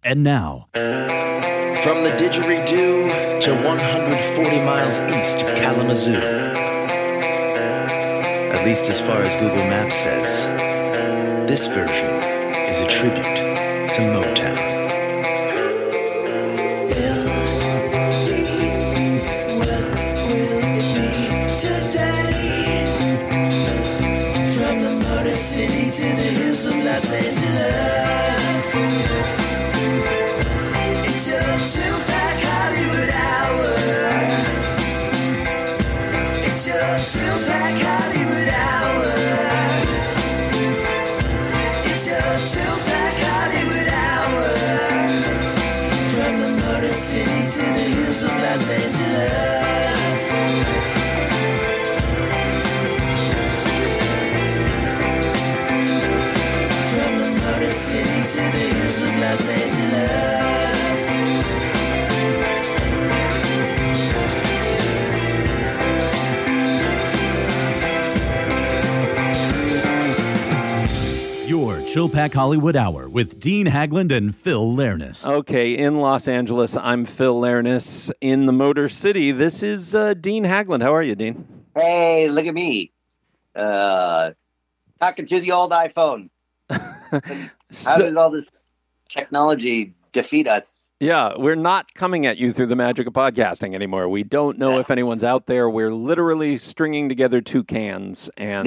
And now, from the didgeridoo to 140 miles east of Kalamazoo, at least as far as Google Maps says, this version is a tribute to Motown. City to the hills of Los Angeles. It's your Chillpack Hollywood Hour. It's your Chillpack Hollywood Hour. It's your Chillpack Hollywood Hour. From the Motor City to the hills of Los Angeles. City to the hills of Los Angeles. your Chillpack Hollywood Hour with Dean Hagland and Phil Lernis. Okay, in Los Angeles, I'm Phil Lernis. In the Motor City, this is Dean Hagland. How are you, Dean? Hey, look at me. Talking to the old iPhone. How does all this technology defeat us? Yeah, we're not coming at you through the magic of podcasting anymore. We don't know if anyone's out there. We're literally stringing together two cans and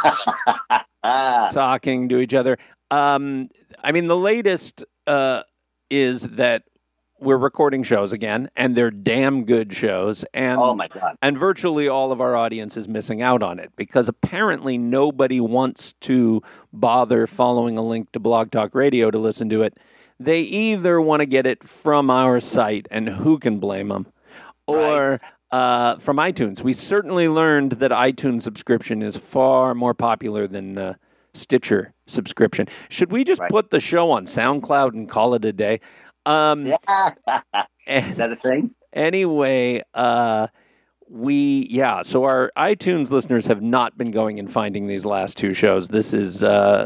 talking to each other. I mean, the latest is that we're recording shows again, and they're damn good shows. And, oh, my God. And virtually all of our audience is missing out on it because apparently nobody wants to bother following a link to Blog Talk Radio to listen to it. They either want to get it from our site, and who can blame them, or from iTunes. We certainly learned that iTunes subscription is far more popular than Stitcher subscription. Should we just put the show on SoundCloud and call it a day? Is that a thing? Anyway, so our iTunes listeners have not been going and finding these last two shows. This is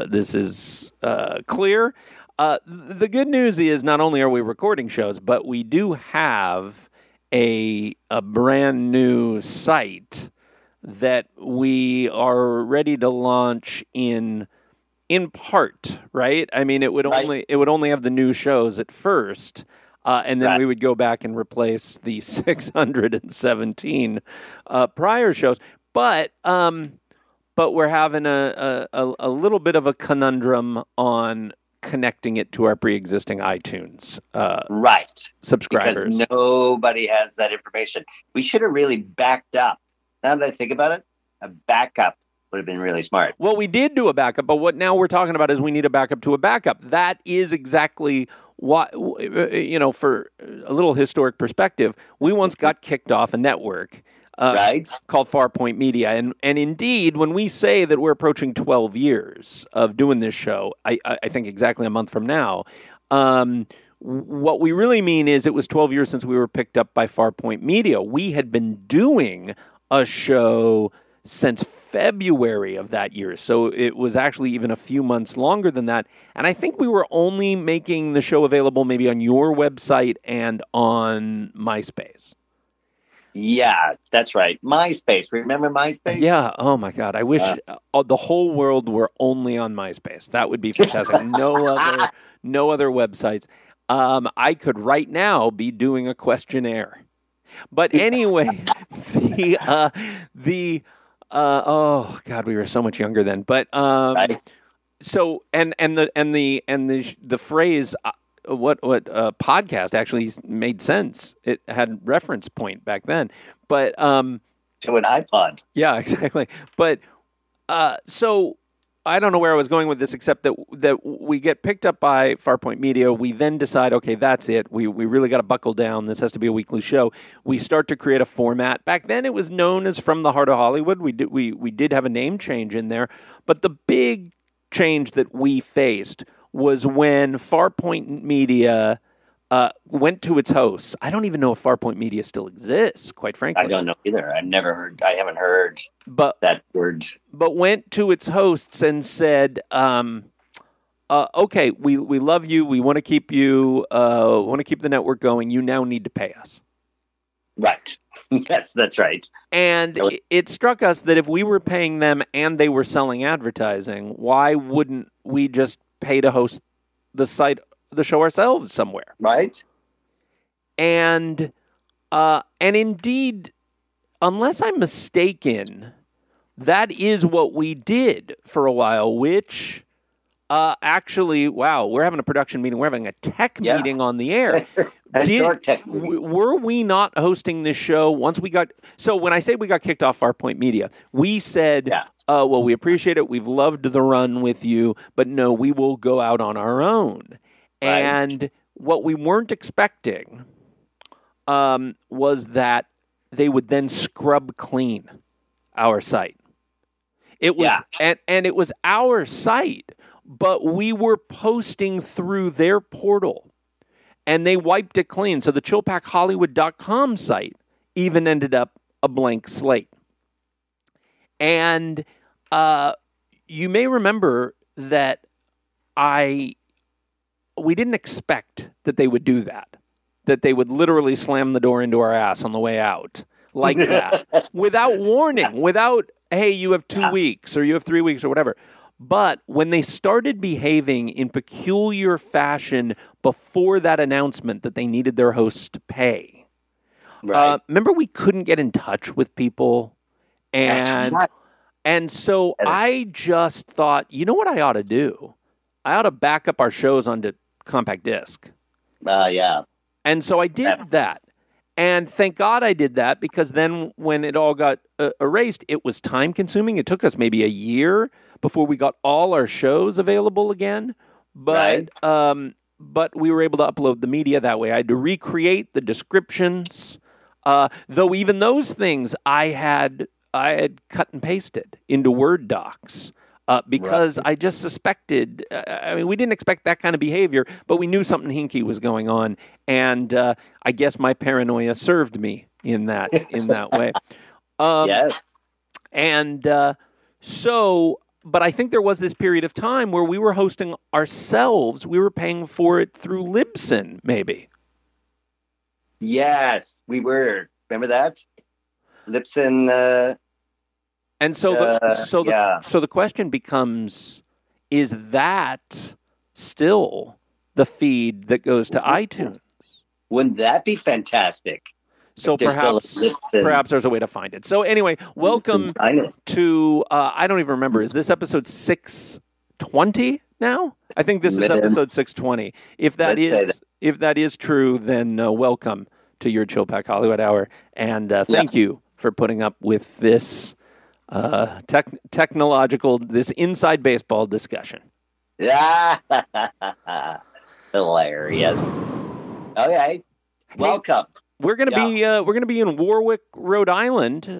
clear. The good news is not only are we recording shows, but we do have a brand new site that we are ready to launch in part, right? I mean, it would only have the new shows at first, and then we would go back and replace the 617 prior shows. But we're having a little bit of a conundrum on connecting it to our pre-existing iTunes subscribers. Because nobody has that information. We should have really backed up. Now that I think about it, a backup would have been really smart. Well, we did do a backup, but what now we're talking about is we need a backup to a backup. That is exactly what, for a little historic perspective, we once got kicked off a network called Farpoint Media. And indeed, when we say that we're approaching 12 years of doing this show, I think exactly a month from now, what we really mean is it was 12 years since we were picked up by Farpoint Media. We had been doing a show since February of that year. So it was actually even a few months longer than that. And I think we were only making the show available maybe on your website and on MySpace. Yeah, that's right. MySpace. Remember MySpace? Yeah. Oh, my God. I wish the whole world were only on MySpace. That would be fantastic. No other websites. I could right now be doing a questionnaire. But anyway, oh God, we were so much younger then. But so and the phrase what podcast actually made sense. It had reference point back then. But to an iPod. Yeah, exactly. But so I don't know where I was going with this, except that we get picked up by Farpoint Media. We then decide, okay, that's it. We really got to buckle down. This has to be a weekly show. We start to create a format. Back then, it was known as From the Heart of Hollywood. We did have a name change in there, but the big change that we faced was when Farpoint Media went to its hosts. I don't even know if Farpoint Media still exists, quite frankly. I don't know either. I haven't heard that word. But went to its hosts and said, okay, we love you. We want to keep you. Want to keep the network going. You now need to pay us. Right. Yes, that's right. And it struck us that if we were paying them and they were selling advertising, why wouldn't we just pay to host the show ourselves somewhere? Right. And indeed, unless I'm mistaken, that is what we did for a while, which actually, wow, we're having a production meeting. We're having a tech meeting on the air. Were we not hosting this show once we got... So when I say we got kicked off Farpoint Media, we said, well, we appreciate it. We've loved the run with you, but no, we will go out on our own. Right. And what we weren't expecting was that they would then scrub clean our site. It was, and it was our site, but we were posting through their portal. And they wiped it clean. So the ChillpackHollywood.com site even ended up a blank slate. And you may remember that we didn't expect that they would do that they would literally slam the door into our ass on the way out like that, without warning, without, hey, you have 2 weeks or you have 3 weeks or whatever. But when they started behaving in peculiar fashion before that announcement that they needed their hosts to pay, remember we couldn't get in touch with people? And so I just thought, you know what I ought to do? I ought to back up our shows onto compact disc. And so I did that. And thank God I did that, because then when it all got erased, it was time consuming. It took us maybe a year before we got all our shows available again. But we were able to upload the media that way. I had to recreate the descriptions, though even those things I had cut and pasted into Word docs. Because I just suspected, we didn't expect that kind of behavior, but we knew something hinky was going on. And I guess my paranoia served me in that way. Yes. And but I think there was this period of time where we were hosting ourselves. We were paying for it through Libsyn, maybe. Yes, we were. Remember that? Libsyn... And so the question becomes, is that still the feed that goes to iTunes? Wouldn't that be fantastic? So perhaps there's a way to find it. So anyway, welcome to, I don't even remember, is this episode 620 now? I think this is episode 620. If that is true, then welcome to your Chillpack Hollywood Hour. And thank you for putting up with this technological, this inside baseball discussion. Yeah, hilarious. Okay, welcome. We're gonna be in Warwick, Rhode Island,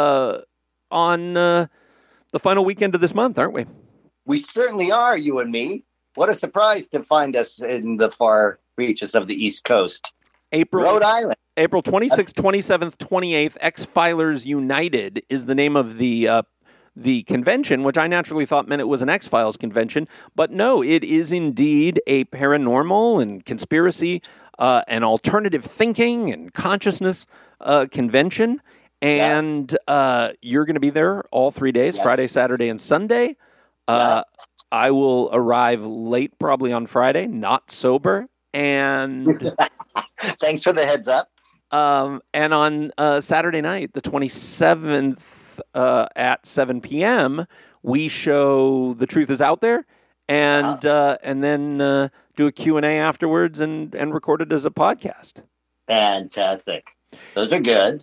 on the final weekend of this month, aren't we? We certainly are. You and me. What a surprise to find us in the far reaches of the East Coast. Rhode Island. April 26th, 27th, 28th, X-Filers United is the name of the convention, which I naturally thought meant it was an X-Files convention. But no, it is indeed a paranormal and conspiracy and alternative thinking and consciousness convention. And you're going to be there all 3 days, Friday, Saturday, and Sunday. I will arrive late, probably on Friday, not sober. And thanks for the heads up. And on Saturday night, the 27th, at 7 p.m., we show The Truth Is Out There, and then do a Q&A afterwards and record it as a podcast. Fantastic. Those are good.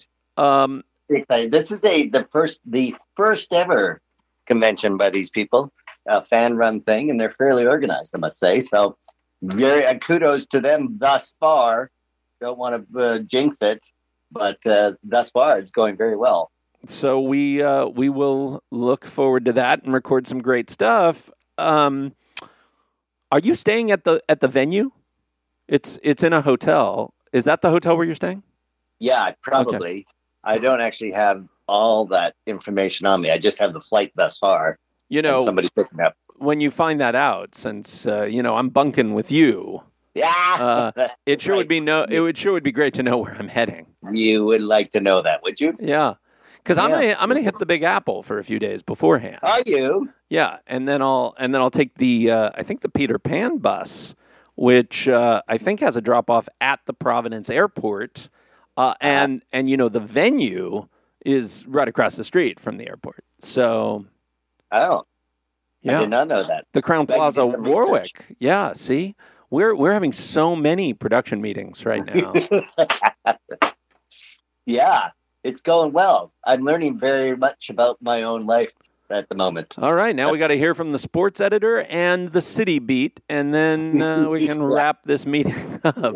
This is the first ever convention by these people, a fan-run thing, and they're fairly organized, I must say. So, very kudos to them thus far. Don't want to jinx it, but thus far it's going very well. So we will look forward to that and record some great stuff. Are you staying at the venue? It's in a hotel. Is that the hotel where you're staying? Yeah, probably. Okay. I don't actually have all that information on me. I just have the flight thus far. You know, somebody's picking up. when you find that out, since I'm bunking with you, it sure would be great to know where I'm heading. You would like to know that, would you? Yeah, because I'm gonna hit the Big Apple for a few days beforehand. Are you? Yeah, and then I'll take the I think the Peter Pan bus, which I think has a drop off at the Providence Airport, and the venue is right across the street from the airport. So, I did not know that. The Crown Plaza, Warwick. Research. Yeah, see, we're having so many production meetings right now. Yeah, it's going well. I'm learning very much about my own life at the moment. All right, now we got to hear from the sports editor and the city beat, and then we can wrap this meeting up.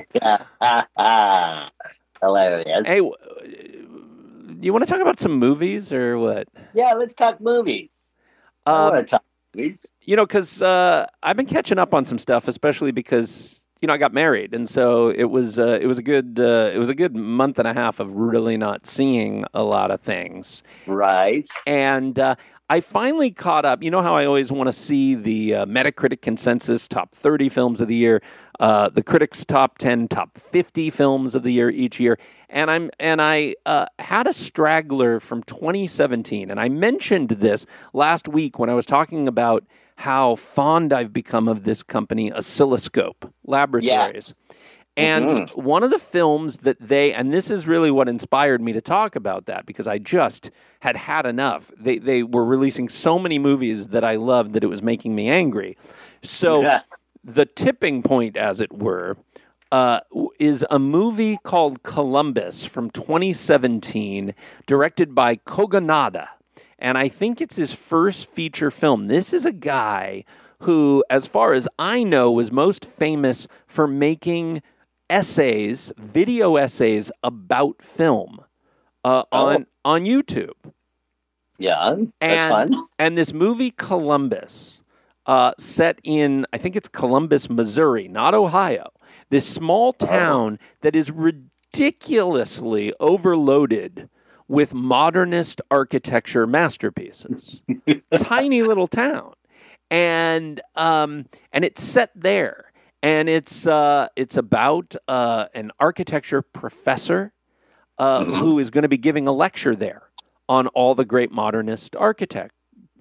Hilarious. Hey, you want to talk about some movies or what? Yeah, let's talk movies. I want to talk movies. Because I've been catching up on some stuff, especially because I got married, and so it was a good month and a half of really not seeing a lot of things. Right. And I finally caught up. You know how I always want to see the Metacritic consensus top 30 films of the year, the critics' top 10, top 50 films of the year each year. And I had a straggler from 2017, and I mentioned this last week when I was talking about how fond I've become of this company, Oscilloscope Laboratories. Yeah. And one of the films that and this is really what inspired me to talk about that, because I just had enough. They were releasing so many movies that I loved that it was making me angry. So the tipping point, as it were, is a movie called Columbus from 2017, directed by Kogonada. And I think it's his first feature film. This is a guy who, as far as I know, was most famous for making video essays about film on YouTube. Yeah, that's fun. And this movie Columbus, set in, I think it's Columbus, Missouri, not Ohio. This small town that is ridiculously overloaded with modernist architecture masterpieces. Tiny little town. And it's set there. And it's about an architecture professor who is going to be giving a lecture there on all the great modernist architecture.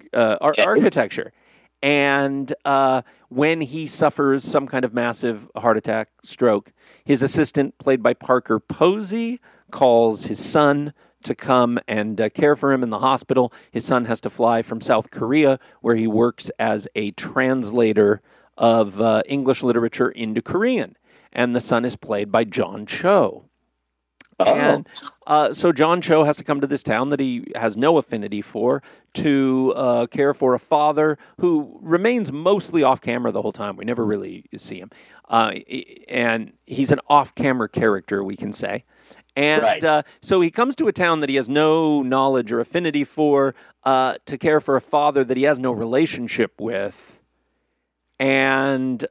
And when he suffers some kind of massive heart attack, stroke, his assistant, played by Parker Posey, calls his son to come and care for him in the hospital. His son has to fly from South Korea, where he works as a translator of English literature into Korean. And the son is played by John Cho. And so John Cho has to come to this town that he has no affinity for to care for a father who remains mostly off camera the whole time. We never really see him. And he's an off-camera character, we can say. And so he comes to a town that he has no knowledge or affinity for to care for a father that he has no relationship with. And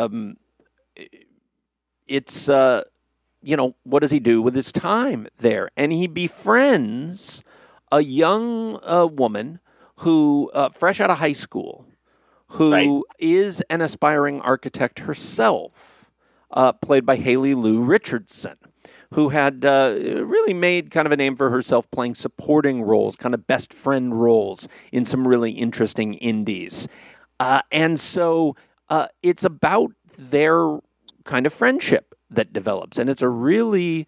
it's, what does he do with his time there? And he befriends a young woman who, fresh out of high school, who is an aspiring architect herself, played by Haley Lou Richardson, who had really made kind of a name for herself playing supporting roles, kind of best friend roles in some really interesting indies. And so it's about their kind of friendship that develops. And it's a really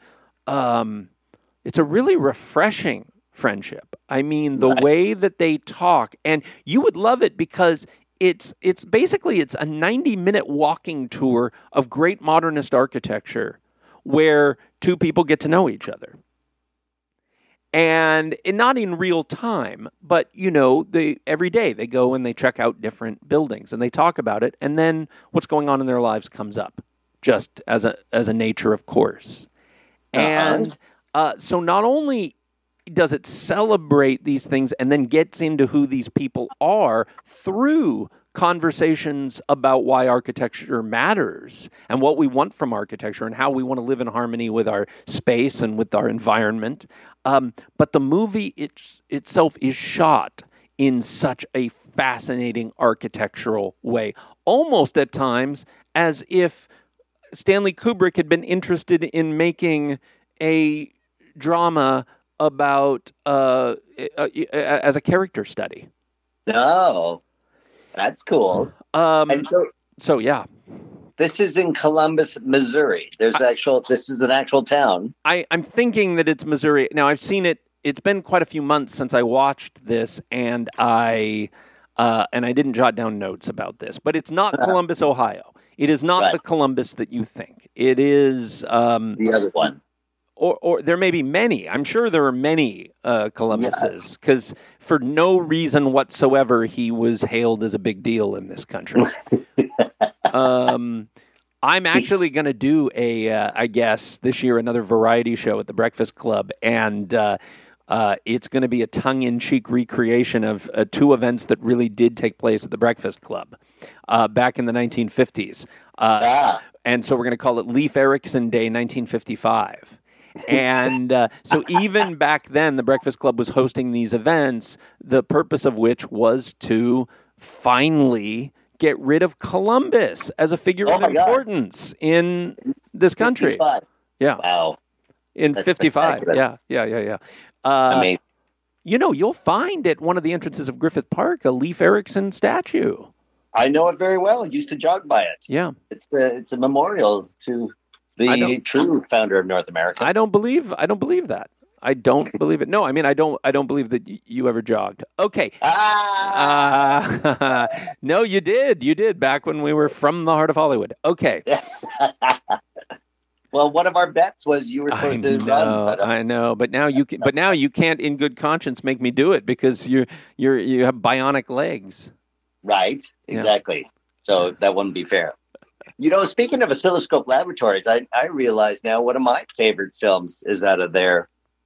refreshing friendship. I mean, the way that they talk, and you would love it because it's basically a 90-minute walking tour of great modernist architecture where two people get to know each other. And not in real time, but, every day they go and they check out different buildings and they talk about it. And then what's going on in their lives comes up just as a nature of course. And so not only does it celebrate these things and then gets into who these people are through conversations about why architecture matters and what we want from architecture and how we want to live in harmony with our space and with our environment. But the movie itself is shot in such a fascinating architectural way, almost at times as if Stanley Kubrick had been interested in making a drama about as a character study. Oh, that's cool. And so yeah. This is in Columbus, Missouri. This is an actual town. I'm thinking that it's Missouri. Now, I've seen it. It's been quite a few months since I watched this, and I didn't jot down notes about this. But it's not Columbus, Ohio. It is not the Columbus that you think. It is the other one. Or there may be many. I'm sure there are many Columbuses, because for no reason whatsoever, he was hailed as a big deal in this country. I'm actually going to do I guess, this year, another variety show at the Breakfast Club, and it's going to be a tongue-in-cheek recreation of two events that really did take place at the Breakfast Club back in the 1950s. And so we're going to call it Leif Erikson Day 1955. And so even back then, the Breakfast Club was hosting these events, the purpose of which was to finally get rid of Columbus as a figure of importance in this country. 55. Yeah. Wow. In That's 55. Yeah. Amazing. You'll find at one of the entrances of Griffith Park a Leif Erikson statue. I know it very well. I used to jog by it. Yeah. It's a memorial to the true founder of North America. I don't believe that. I don't believe it. No, I mean, I don't believe that you ever jogged. Okay. No, you did. You did back when we were from the heart of Hollywood. Okay. Well, one of our bets was you were supposed to run. I know, but now you can. But now you can't, in good conscience, make me do it because you have bionic legs. Right. Exactly. Yeah. So that wouldn't be fair. Speaking of Oscilloscope Laboratories, I realize now one of my favorite films is out of their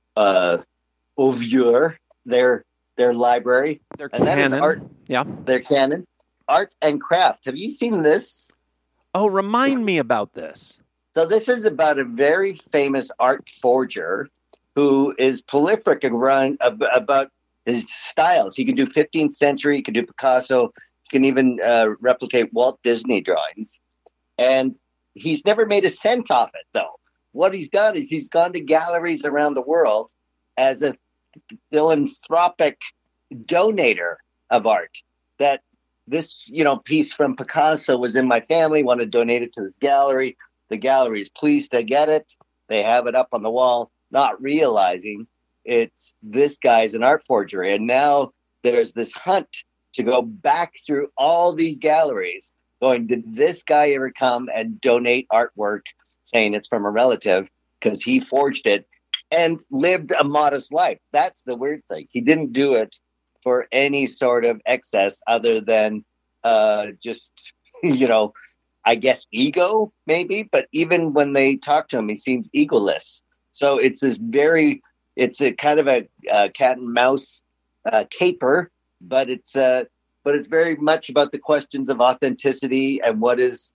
oeuvre, their library. Their and canon. That is art. Yeah. Their canon. Art and craft. Have you seen this? Oh, remind me about this. So this is about a very famous art forger who is prolific and run about his styles. He can do 15th century. He can do Picasso. He can even replicate Walt Disney drawings. And he's never made a cent off it, though. What he's done is he's gone to galleries around the world as a philanthropic donator of art. That this, piece from Picasso was in my family, want to donate it to this gallery. The gallery is pleased to get it. They have it up on the wall, not realizing it's this guy's an art forgery. And now there's this hunt to go back through all these galleries going, did this guy ever come and donate artwork saying it's from a relative because he forged it and lived a modest life? That's the weird thing. He didn't do it for any sort of excess other than just, I guess ego maybe. But even when they talk to him, he seems egoless. So it's a kind of a cat and mouse caper, but it's very much about the questions of authenticity and what is,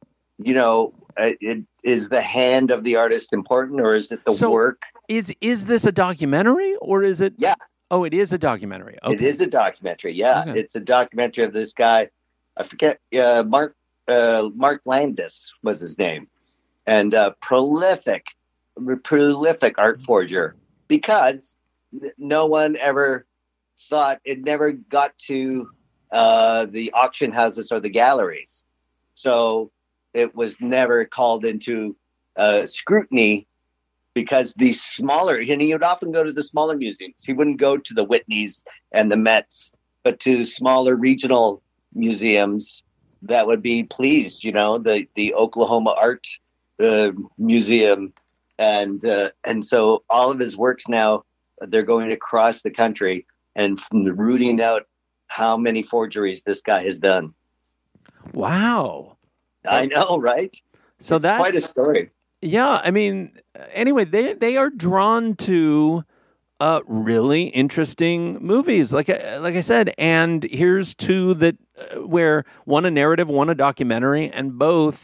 is the hand of the artist important or is it the work? Is this a documentary or is it? Yeah. Oh, it is a documentary. Okay. It is a documentary. Yeah. Okay. It's a documentary of this guy. I forget, Mark Landis was his name, and prolific art forger, because no one ever thought, it never got to the auction houses or the galleries. So it was never called into scrutiny because these smaller, and he would often go to the smaller museums. He wouldn't go to the Whitneys and the Mets, but to smaller regional museums that would be pleased, the Oklahoma Art Museum. And so all of his works now, they're going across the country and rooting out how many forgeries this guy has done. Wow. I know, right? So that's quite a story. Yeah. I mean, anyway, they are drawn to really interesting movies, like I said, and here's two that where one a narrative, one a documentary, and both.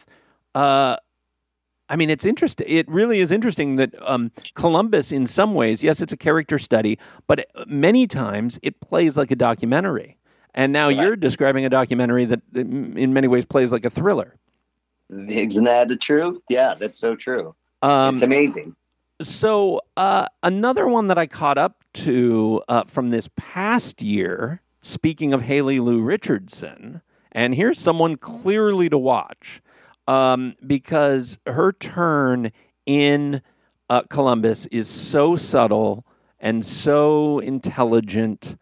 It's interesting. It really is interesting that Columbus, in some ways, yes, it's a character study, but many times it plays like a documentary And now you're describing a documentary that in many ways plays like a thriller. Isn't that the truth? Yeah, that's so true. It's amazing. So another one that I caught up to from this past year, speaking of Haley Lou Richardson, and here's someone clearly to watch because her turn in Columbus is so subtle and so intelligent,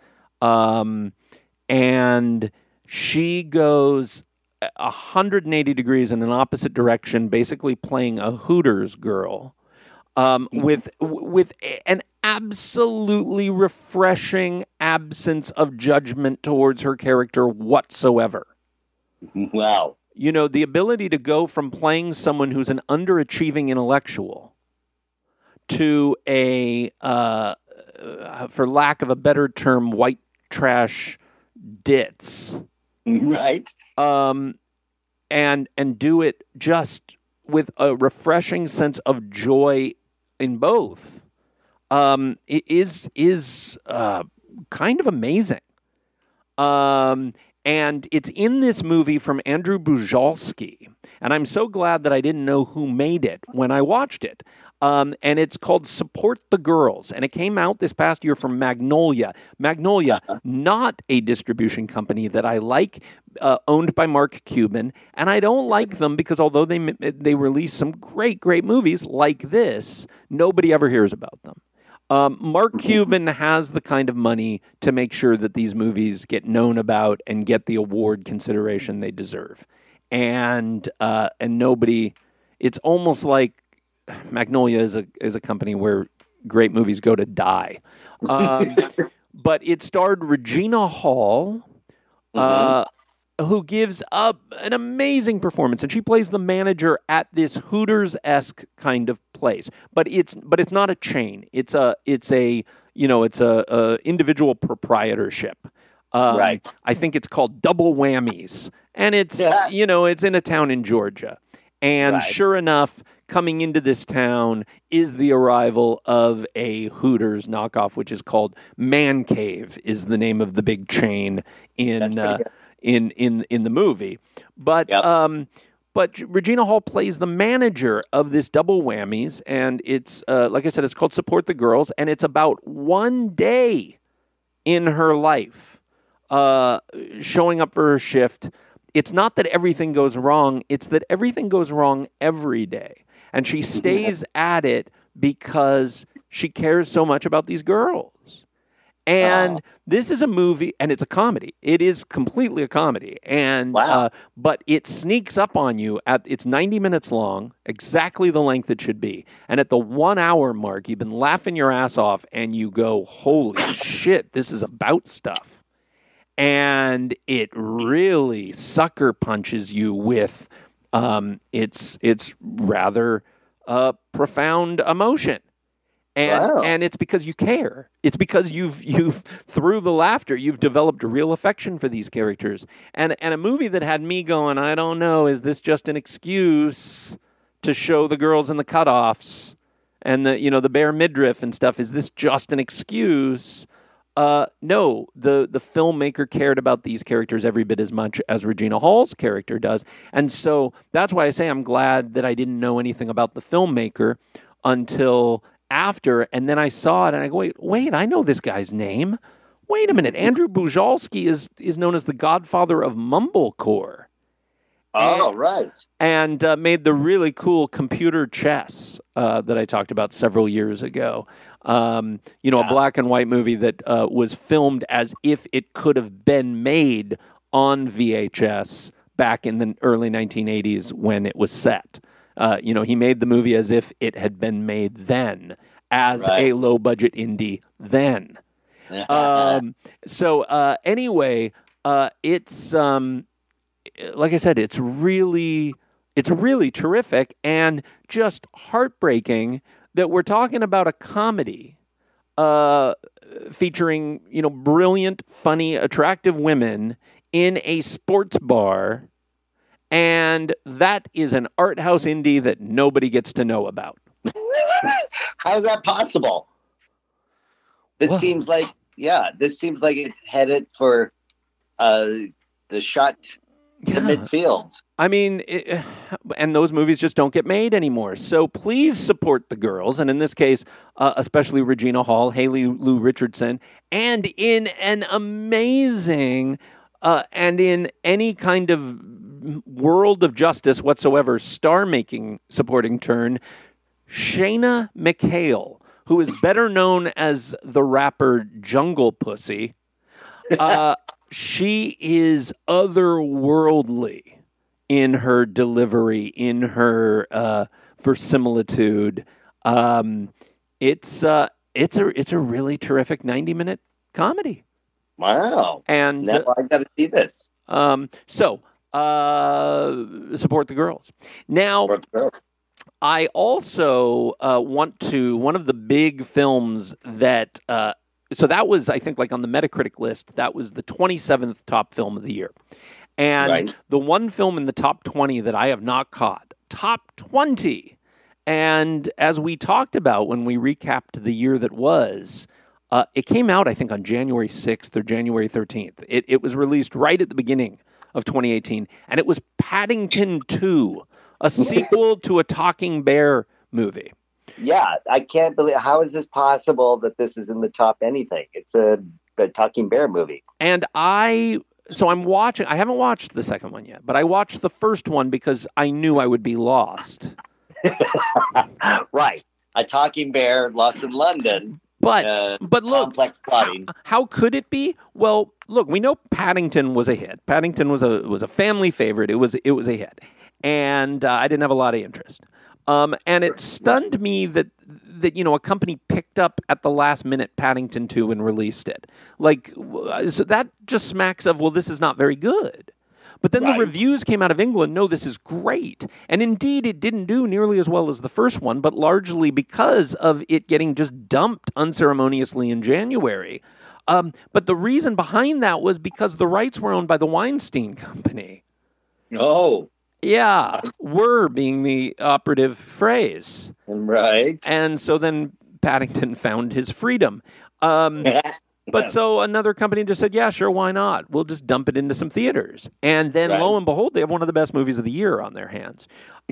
and she goes 180 degrees in an opposite direction, basically playing a Hooters girl, with an absolutely refreshing absence of judgment towards her character whatsoever. Wow. You know, the ability to go from playing someone who's an underachieving intellectual to a, for lack of a better term, white trash ditz. Right. And do it just with a refreshing sense of joy in both. It is kind of amazing. And it's in this movie from Andrew Bujalski. And I'm so glad that I didn't know who made it when I watched it. And it's called Support the Girls. And it came out this past year from Magnolia. Magnolia, not a distribution company that I like, owned by Mark Cuban. And I don't like them because although they release some great movies like this, nobody ever hears about them. Mark Cuban has the kind of money to make sure that these movies get known about and get the award consideration they deserve. And nobody, it's almost like Magnolia is a company where great movies go to die. But it starred Regina Hall, who gives up an amazing performance, and she plays the manager at this Hooters-esque kind of place. But it's not a chain. It's a individual proprietorship. Right. I think it's called Double Whammies, and it's it's in a town in Georgia, and sure enough, coming into this town is the arrival of a Hooters knockoff, which is called Man Cave, is the name of the big chain in the movie. But but Regina Hall plays the manager of this Double Whammies, and it's like I said, it's called Support the Girls, and it's about one day in her life showing up for her shift. It's not that everything goes wrong, it's that everything goes wrong every day. And she stays at it because she cares so much about these girls. And this is a movie, and it's a comedy. It is completely a comedy. And but it sneaks up on you. It's 90 minutes long, exactly the length it should be. And at the 1 hour mark, you've been laughing your ass off, and you go, holy shit, this is about stuff. And it really sucker punches you with it's rather profound emotion. And it's because you care. It's because you've through the laughter, you've developed a real affection for these characters. And a movie that had me going, I don't know, is this just an excuse to show the girls in the cutoffs and the bare midriff and stuff? Is this just an excuse? No, the filmmaker cared about these characters every bit as much as Regina Hall's character does. And so that's why I say I'm glad that I didn't know anything about the filmmaker until after. And then I saw it and I go, wait, I know this guy's name. Wait a minute. Andrew Bujalski is known as the godfather of mumblecore. Right. And made the really cool computer chess that I talked about several years ago. A black and white movie that was filmed as if it could have been made on VHS back in the early 1980s when it was set. He made the movie as if it had been made then, as a low-budget indie then. Anyway, it's like I said, it's really terrific and just heartbreaking that we're talking about a comedy featuring, brilliant, funny, attractive women in a sports bar, and that is an art house indie that nobody gets to know about. How's that possible? This seems like it's headed for the shot to midfield. I mean, and those movies just don't get made anymore. So please support the girls, and in this case, especially Regina Hall, Haley Lou Richardson, and in an amazing and in any kind of world of justice whatsoever, star-making supporting turn, Shayna McHale, who is better known as the rapper Jungle Pussy. She is otherworldly in her delivery, in her verisimilitude. It's a really terrific 90-minute comedy. Wow! And now I got to see this. So support the girls. Now, I also want to, one of the big films that, so that was, I think, like on the Metacritic list, that was the 27th top film of the year. And the one film in the top 20 that I have not caught, top 20. And as we talked about when we recapped the year that was, it came out, I think, on January 6th or January 13th. It was released right at the beginning of 2018, and it was Paddington 2, a sequel to a talking bear movie. Yeah, I can't believe, how is this possible that this is in the top anything? It's a talking bear movie. And so I'm watching, I haven't watched the second one yet, but I watched the first one because I knew I would be lost. Right. A talking bear lost in London. But look, complex plotting. How could it be? Well, look, we know Paddington was a hit. Paddington was a family favorite. It was a hit, and I didn't have a lot of interest. And it stunned me that a company picked up at the last minute Paddington 2 and released it. Like, so that just smacks of, well, this is not very good. But then the reviews came out of England, no, this is great. And indeed, it didn't do nearly as well as the first one, but largely because of it getting just dumped unceremoniously in January. But the reason behind that was because the rights were owned by the Weinstein Company. Oh. Yeah, were being the operative phrase. Right. And so then Paddington found his freedom. But so another company just said, yeah, sure, why not? We'll just dump it into some theaters. And then lo and behold, they have one of the best movies of the year on their hands.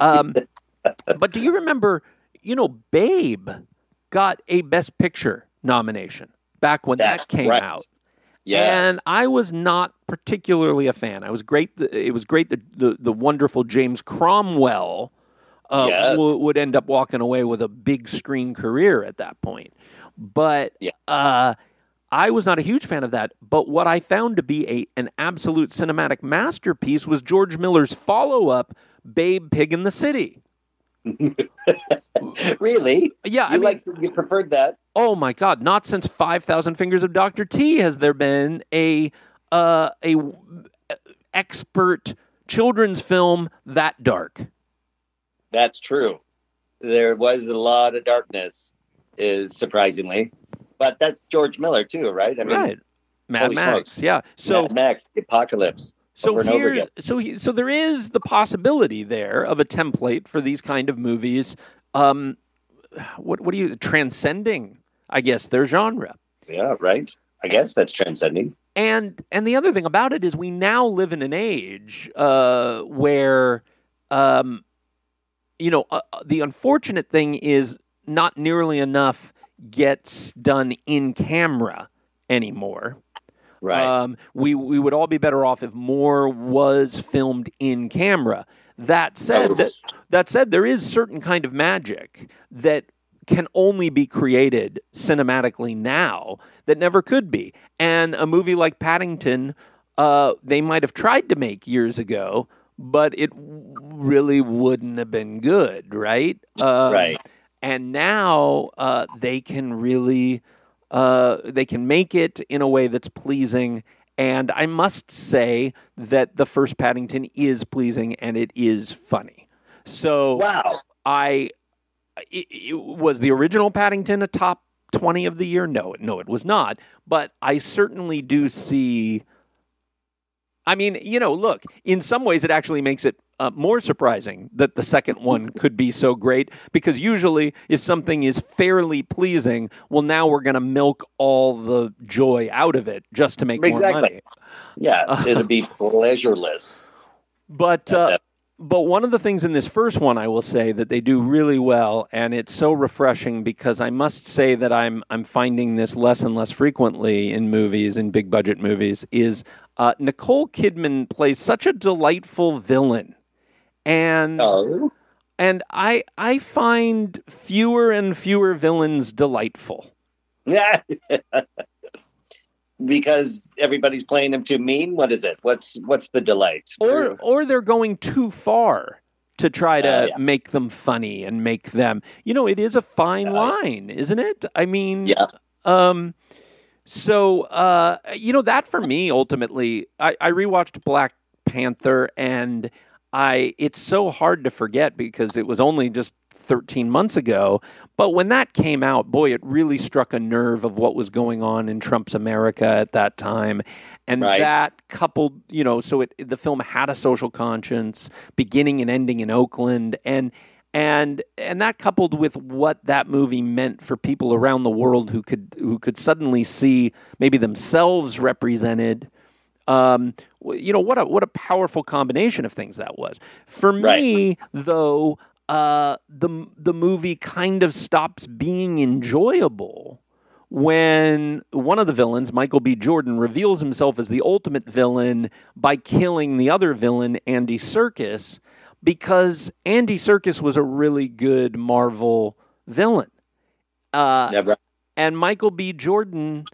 But do you remember, Babe got a Best Picture nomination back when that came out. Yes. And I was not particularly a fan. It was great the wonderful James Cromwell would end up walking away with a big screen career at that point. But I was not a huge fan of that, but what I found to be an absolute cinematic masterpiece was George Miller's follow-up, Babe, Pig in the City. Really? Yeah. You preferred that? Oh, my God. Not since 5,000 Fingers of Dr. T has there been a expert children's film that dark. That's true. There was a lot of darkness, surprisingly. But that's George Miller too, right? I mean, right. Mad Max, smokes. Yeah. So Mad Max, the Apocalypse. So there is the possibility there of a template for these kind of movies. What do you transcending? I guess their genre. Yeah, right. I guess that's transcending. And the other thing about it is we now live in an age where the unfortunate thing is not nearly enough gets done in camera anymore. Right. We would all be better off if more was filmed in camera. That said, there is certain kind of magic that can only be created cinematically now that never could be. And a movie like Paddington, they might have tried to make years ago, but it really wouldn't have been good, right? Right. And now they can really they can make it in a way that's pleasing. And I must say that the first Paddington is pleasing and it is funny. So wow. Was the original Paddington a top 20 of the year? No, it was not. But I certainly do see I mean, look, in some ways it actually makes it more surprising that the second one could be so great, because usually if something is fairly pleasing, well, now we're going to milk all the joy out of it just to make more money. Yeah, it'll be pleasureless. But one of the things in this first one, I will say, that they do really well, and it's so refreshing, because I must say that I'm finding this less and less frequently in movies, in big budget movies, is Nicole Kidman plays such a delightful villain. And I find fewer and fewer villains delightful. Yeah. Because everybody's playing them too mean? What is it? What's the delight? Or they're going too far to try to make them funny and make them... it is a fine line, isn't it? I mean... Yeah. So, that for me, ultimately, I rewatched Black Panther, and it's so hard to forget because it was only just 13 months ago. But when that came out, boy, it really struck a nerve of what was going on in Trump's America at that time. And that coupled, so the film had a social conscience, beginning and ending in Oakland, and that coupled with what that movie meant for people around the world who could suddenly see maybe themselves represented. What a powerful combination of things that was. For me, though, the movie kind of stops being enjoyable when one of the villains, Michael B. Jordan, reveals himself as the ultimate villain by killing the other villain, Andy Serkis, because Andy Serkis was a really good Marvel villain. And Michael B. Jordan,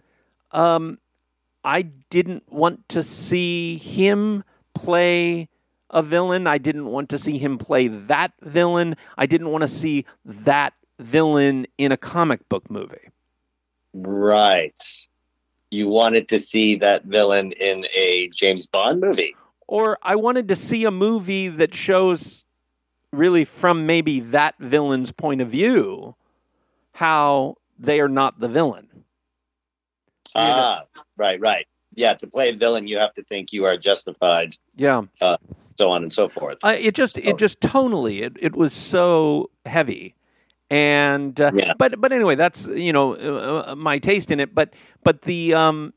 I didn't want to see him play a villain. I didn't want to see him play that villain. I didn't want to see that villain in a comic book movie. Right. You wanted to see that villain in a James Bond movie. Or I wanted to see a movie that shows really from maybe that villain's point of view how they are not the villain. Right. Yeah, to play a villain, you have to think you are justified. Yeah. So on and so forth. It just tonally, it was so heavy. And but anyway, that's my taste in it. But the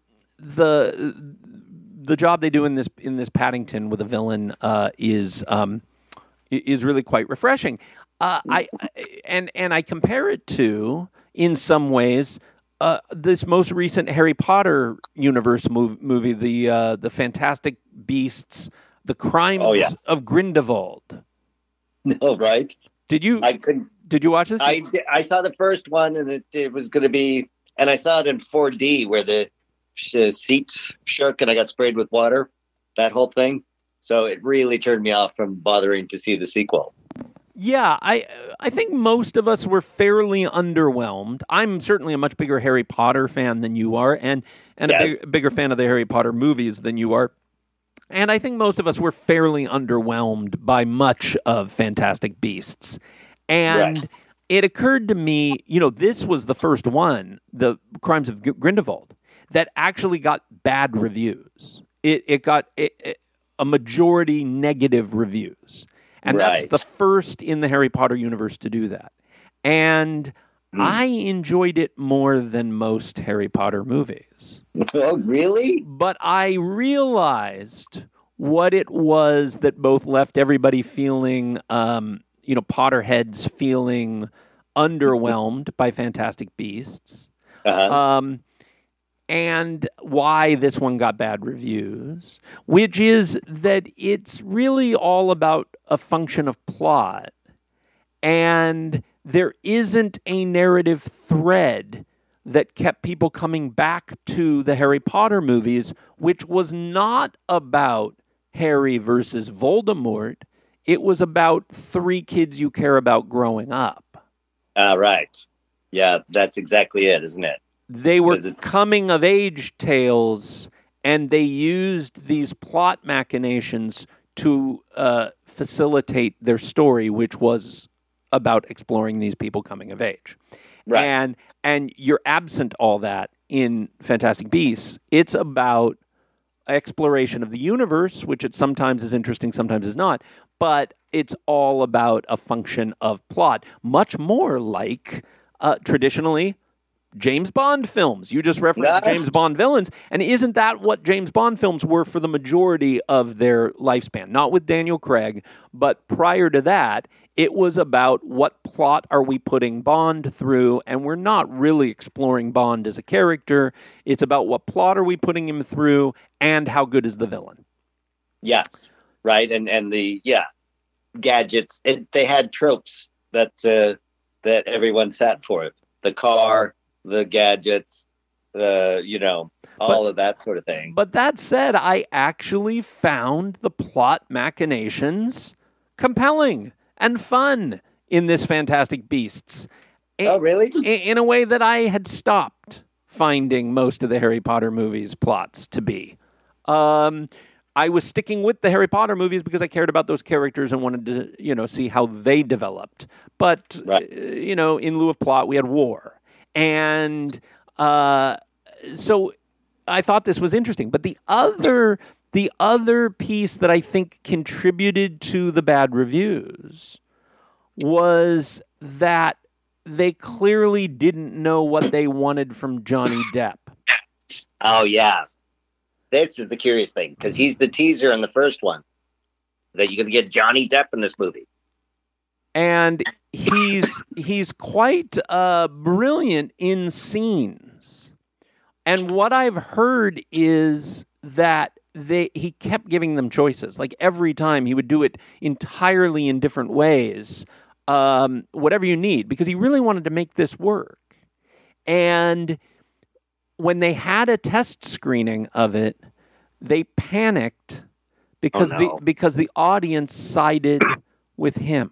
job they do in this Paddington with a villain is really quite refreshing. I compare it to, in some ways, this most recent Harry Potter universe movie, the Fantastic Beasts, The Crimes of Grindelwald. No, right? Did you watch this? I saw the first one, and it was going to be, and I saw it in 4D where the seats shook and I got sprayed with water, that whole thing. So it really turned me off from bothering to see the sequel. Yeah, I think most of us were fairly underwhelmed. I'm certainly a much bigger Harry Potter fan than you are, and a bigger fan of the Harry Potter movies than you are. And I think most of us were fairly underwhelmed by much of Fantastic Beasts. And it occurred to me, this was the first one, The Crimes of Grindelwald, that actually got bad reviews. It got a majority negative reviews. And that's the first in the Harry Potter universe to do that. And I enjoyed it more than most Harry Potter movies. Oh, really? But I realized what it was that both left everybody feeling, Potterheads feeling underwhelmed by Fantastic Beasts. And why this one got bad reviews, which is that it's really all about a function of plot, and there isn't a narrative thread that kept people coming back to the Harry Potter movies, which was not about Harry versus Voldemort. It was about three kids you care about growing up. Right. Yeah, that's exactly it, isn't it? They were coming-of-age tales, and they used these plot machinations to facilitate their story, which was about exploring these people coming of age. Right. And you're absent all that in Fantastic Beasts. It's about exploration of the universe, which it sometimes is interesting, sometimes is not, but it's all about a function of plot, much more like traditionally James Bond films. You just referenced James Bond villains, and isn't that what James Bond films were for the majority of their lifespan? Not with Daniel Craig, but prior to that, it was about what plot are we putting Bond through, and we're not really exploring Bond as a character. It's about what plot are we putting him through, and how good is the villain. Yes, right, and the gadgets. They had tropes that everyone sat for it. The car, the gadgets, all of that sort of thing. But that said, I actually found the plot machinations compelling and fun in this Fantastic Beasts. Oh, really? In a way that I had stopped finding most of the Harry Potter movies' plots to be. I was sticking with the Harry Potter movies because I cared about those characters and wanted to, see how they developed. But, in lieu of plot, we had war. And so I thought this was interesting. But the other piece that I think contributed to the bad reviews was that they clearly didn't know what they wanted from Johnny Depp. Oh, yeah. This is the curious thing, because he's the teaser in the first one that you're going to get Johnny Depp in this movie. And he's quite brilliant in scenes. And what I've heard is that he kept giving them choices. Like every time he would do it entirely in different ways, whatever you need, because he really wanted to make this work. And when they had a test screening of it, they panicked because the audience sided with him.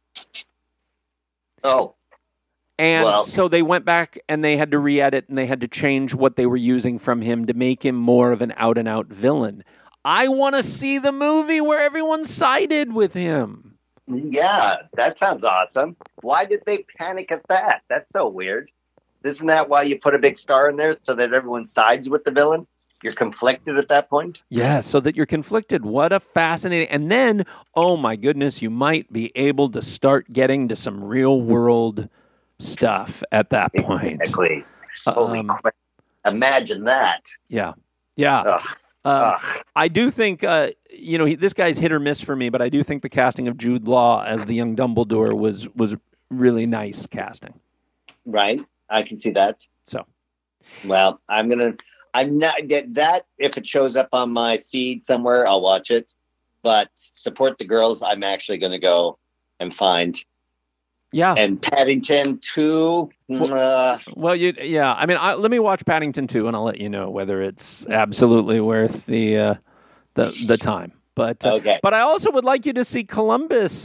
Oh. And so they went back and they had to re-edit and they had to change what they were using from him to make him more of an out-and-out villain. I want to see the movie where everyone sided with him. Yeah, that sounds awesome. Why did they panic at that? That's so weird. Isn't that why you put a big star in there, so that everyone sides with the villain? You're conflicted at that point? Yeah, so that you're conflicted. What a fascinating... And then, oh my goodness, you might be able to start getting to some real-world stuff at that point. Exactly. Holy crap. Imagine that. Yeah. Yeah. I do think, this guy's hit or miss for me, but I do think the casting of Jude Law as the young Dumbledore was really nice casting. Right. I can see that. So, well, I'm not that. If it shows up on my feed somewhere, I'll watch it. But Support the Girls, I'm actually going to go and find. Yeah. And Paddington 2. Let me watch Paddington 2, and I'll let you know whether it's absolutely worth the time. But okay. But I also would like you to see Columbus.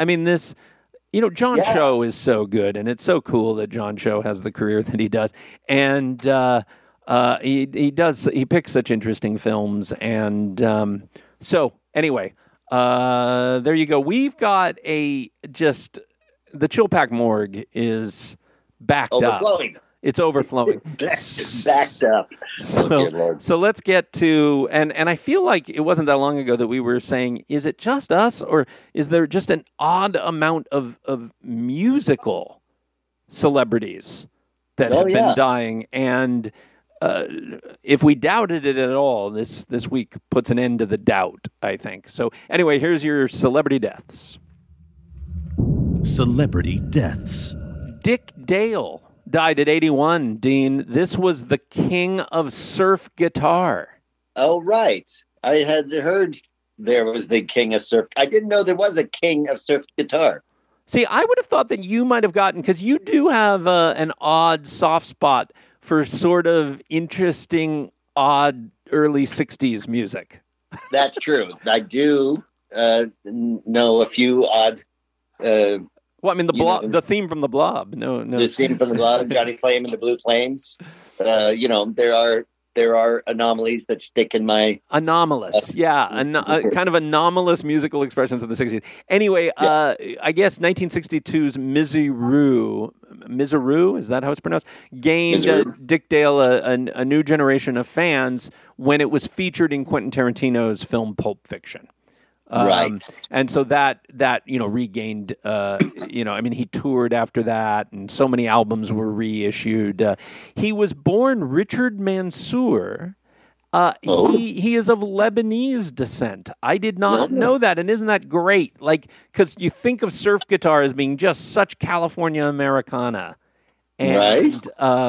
John Cho is so good, and it's so cool that John Cho has the career that he does. And he picks such interesting films. And so anyway, there you go. We've got the Chilpack morgue is backed overflowing. Up. It's overflowing. Backed up. So let's get to, and I feel like it wasn't that long ago that we were saying, is it just us, or is there just an odd amount of musical celebrities that have been dying? And if we doubted it at all, this week puts an end to the doubt, I think. So anyway, here's your celebrity deaths. Celebrity deaths. Dick Dale died at 81, Dean. This was the king of surf guitar. Oh, right. I had heard there was the king of surf. I didn't know there was a king of surf guitar. See, I would have thought that you might have gotten, because you do have an odd soft spot for sort of interesting, odd early 60s music. That's true. I do know a few odd... the theme from the Blob. No. The theme from the Blob, Johnny Flame and the Blue Flames. There are anomalies that stick in my... Anomalous, kind of anomalous musical expressions of the 60s. Anyway, I guess 1962's Misery Rue Miseru, is that how it's pronounced? Gained Dick Dale a new generation of fans when it was featured in Quentin Tarantino's film Pulp Fiction. Right. And so that regained, he toured after that, and so many albums were reissued. He was born Richard Mansour. He is of Lebanese descent. I did not know that, and isn't that great? Like, because you think of surf guitar as being just such California Americana. And,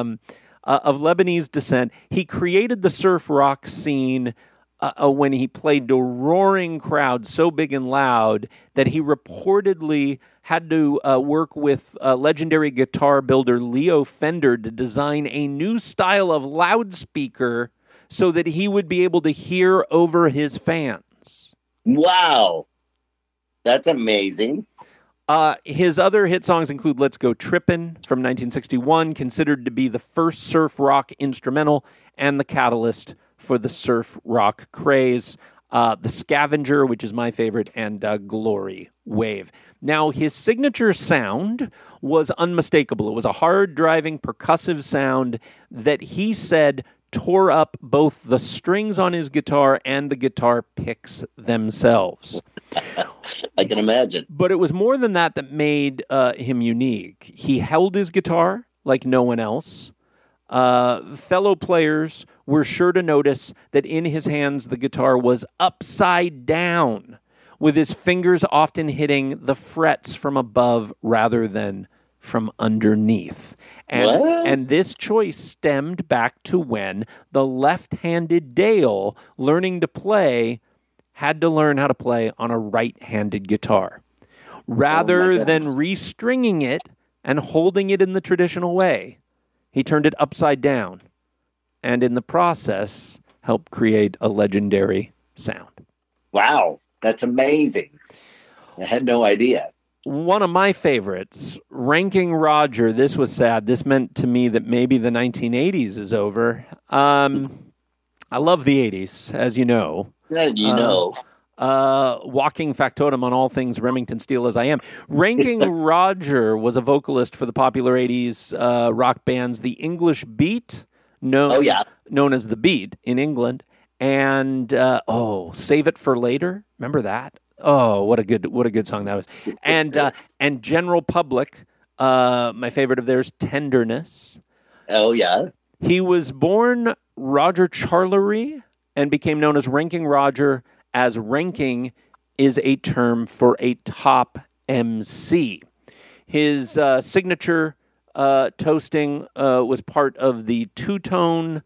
of Lebanese descent. He created the surf rock scene when he played to roaring crowds so big and loud that he reportedly had to work with legendary guitar builder Leo Fender to design a new style of loudspeaker so that he would be able to hear over his fans. Wow. That's amazing. His other hit songs include Let's Go Trippin' from 1961, considered to be the first surf rock instrumental and the catalyst for the surf rock craze, The Scavenger, which is my favorite, and Glory Wave. Now, his signature sound was unmistakable. It was a hard-driving, percussive sound that he said tore up both the strings on his guitar and the guitar picks themselves. I can imagine. But it was more than that made him unique. He held his guitar like no one else. Fellow players were sure to notice that in his hands the guitar was upside down, with his fingers often hitting the frets from above rather than from underneath. And this choice stemmed back to when the left-handed Dale, learning to play, had to learn how to play on a right-handed guitar. Rather than restringing it and holding it in the traditional way, he turned it upside down, and in the process, helped create a legendary sound. Wow, that's amazing. I had no idea. One of my favorites, Ranking Roger. This was sad. This meant to me that maybe the 1980s is over. I love the 80s, as you know. Walking factotum on all things Remington Steele as I am. Ranking Roger was a vocalist for the popular 80s rock bands The English Beat, known as The Beat in England, and Save It for Later. Remember that? Oh, what a good song that was. And General Public, my favorite of theirs, Tenderness. Oh, yeah. He was born Roger Charlery and became known as Ranking Roger, as ranking is a term for a top MC. His signature toasting was part of the two-tone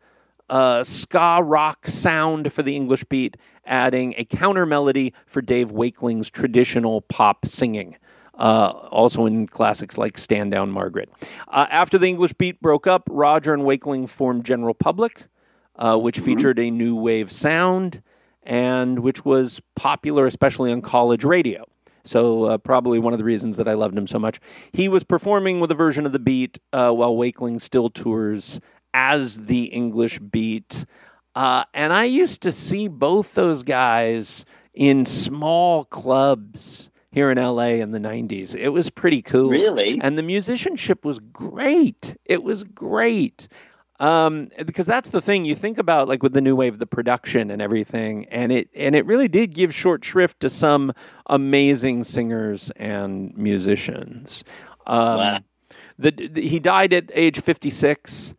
ska rock sound for the English Beat, adding a counter melody for Dave Wakeling's traditional pop singing, also in classics like Stand Down Margaret. After the English Beat broke up, Roger and Wakeling formed General Public, which featured a new wave sound, and which was popular especially on college radio. So probably one of the reasons that I loved him so much. He was performing with a version of the Beat while Wakeling still tours as the English Beat. And I used to see both those guys in small clubs here in L.A. in the 90s. It was pretty cool. Really? And the musicianship was great. It was great. Because that's the thing you think about, like with the new wave, the production and everything, and it really did give short shrift to some amazing singers and musicians. Wow. He died at age 56,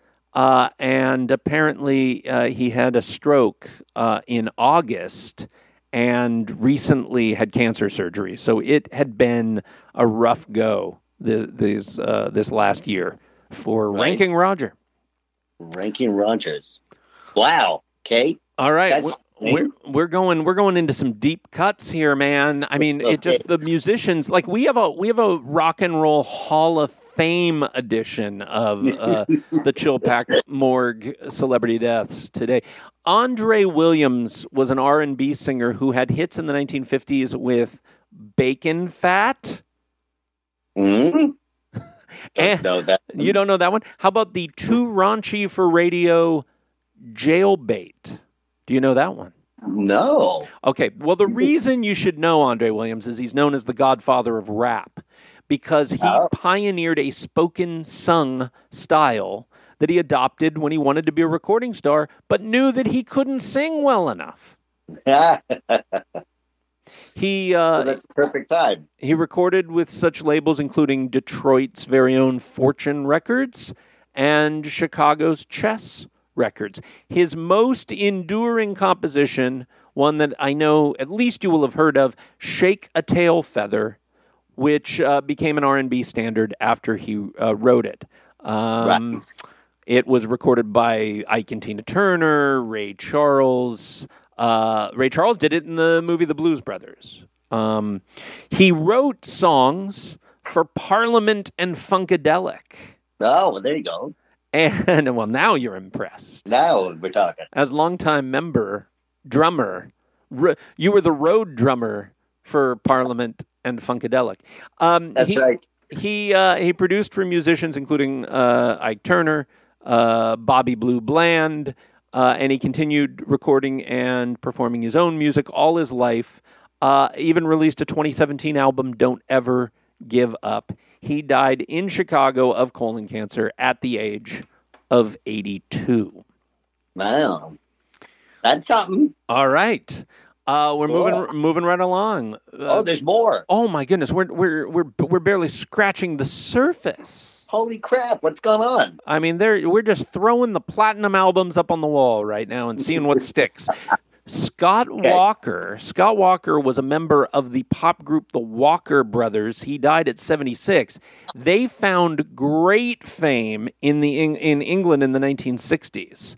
and apparently he had a stroke in August, and recently had cancer surgery. So it had been a rough go this last year for Ranking Roger. Ranking Rogers. Wow. Okay. All right. We're going into some deep cuts here, man. I mean, it just the musicians, like we have a rock and roll Hall of Fame edition of the Chill Pack Morgue Celebrity Deaths today. Andre Williams was an R&B singer who had hits in the 1950s with Bacon Fat. Mm-hmm. You don't know that one? How about the Too Raunchy for Radio Jailbait? Do you know that one? No. Okay. Well, the reason you should know Andre Williams is he's known as the godfather of rap, because he pioneered a spoken sung style that he adopted when he wanted to be a recording star, but knew that he couldn't sing well enough. So that's the perfect time. He recorded with such labels including Detroit's very own Fortune Records and Chicago's Chess Records. His most enduring composition, one that I know at least you will have heard of, Shake a Tail Feather, which became an R&B standard after he wrote it. Right. It was recorded by Ike and Tina Turner, Ray Charles. Ray Charles did it in the movie The Blues Brothers. He wrote songs for Parliament and Funkadelic. Oh, well, there you go. And, well, now you're impressed. Now we're talking. As longtime drummer, you were the road drummer for Parliament and Funkadelic. That's right. He produced for musicians including Ike Turner, Bobby Blue Bland, and he continued recording and performing his own music all his life. Even released a 2017 album, Don't Ever Give Up. He died in Chicago of colon cancer at the age of 82. Wow. That's something. All right. We're moving right along. There's more. Oh my goodness, we're barely scratching the surface. Holy crap, what's going on? I mean, we're just throwing the platinum albums up on the wall right now and seeing what sticks. Scott Walker was a member of the pop group The Walker Brothers. He died at 76. They found great fame in England in the 1960s.